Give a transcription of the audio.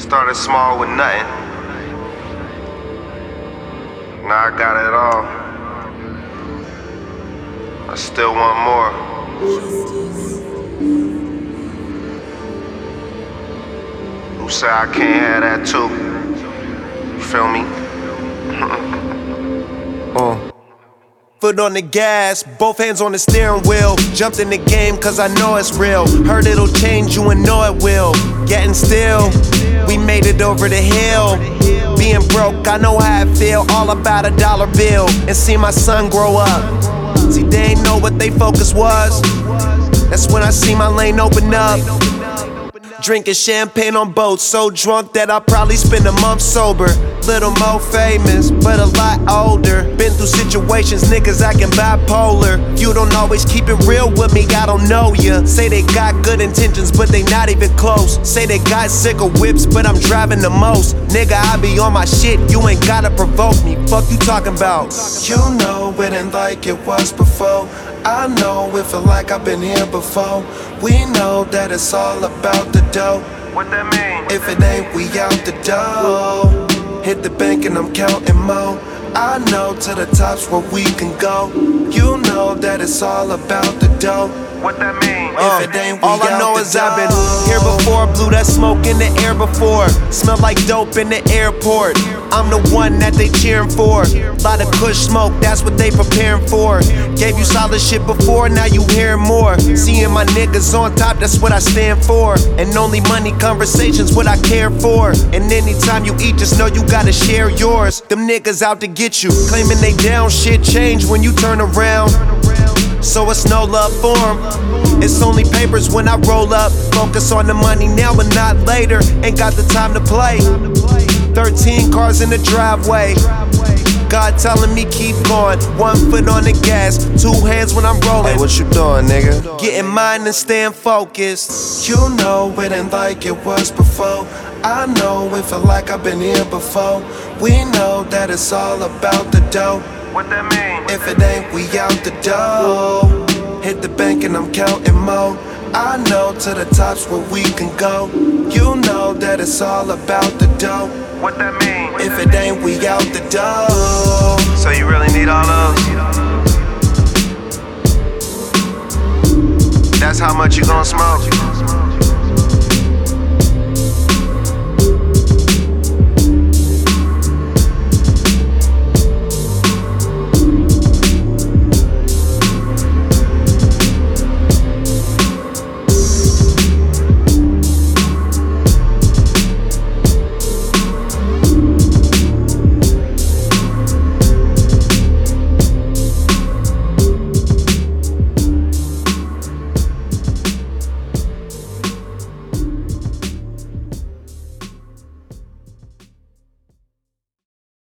Started small with nothing. Now I got it all. I still want more. Who say I can't have that too? You feel me? Foot on the gas, both hands on the steering wheel. Jumped in the game cause I know it's real. Heard it'll change you and know it will. Getting still, we made it over the hill. Being broke, I know how it feel. All about a dollar bill. And see my son grow up. See, they ain't know what they focus was. That's when I see my lane open up. Drinking champagne on boats, so drunk that I'll probably spend a month sober. Little more famous, but a lot older. Been through situations, niggas acting bipolar. You don't always keep it real with me, I don't know ya. Say they got good intentions, but they not even close. Say they got sick of whips, but I'm driving the most. Nigga, I be on my shit, you ain't gotta provoke me. Fuck you talking about? You know it ain't like it was before. I know it feel like I've been here before. We know that it's all about the dough. What that mean? If it ain't, we out the door. Hit the bank and I'm counting more. I know to the top's where we can go. You know that it's all about the dough. What that mean? If it ain't, we all I know out is the I've been door. here before, blew that smoke in the air before. Smelled like dope in the airport. I'm the one that they cheering for. Lot of kush smoke, that's what they preparing for. Gave you solid shit before, now you hearing more. Seeing my niggas on top, that's what I stand for. And only money conversations what I care for. And anytime you eat, just know you gotta share yours. Them niggas out to get you, claiming they down. Shit change when you turn around. So it's no love for 'em. It's only papers when I roll up. Focus on the money now and not later. Ain't got the time to play. 13 cars in the driveway. God telling me keep going. 1 foot on the gas, 2 hands when I'm rolling. Hey, what you doing, nigga? Getting mine and staying focused. You know it ain't like it was before. I know it feel like I've been here before. We know that it's all about the dough. What that mean? If it ain't, we out the door. Hit the bank and I'm counting more. I know to the top's where we can go. You know that it's all about the dough. What that mean? If it ain't, we out the door. So you really need all those? That's how much you gon' smoke?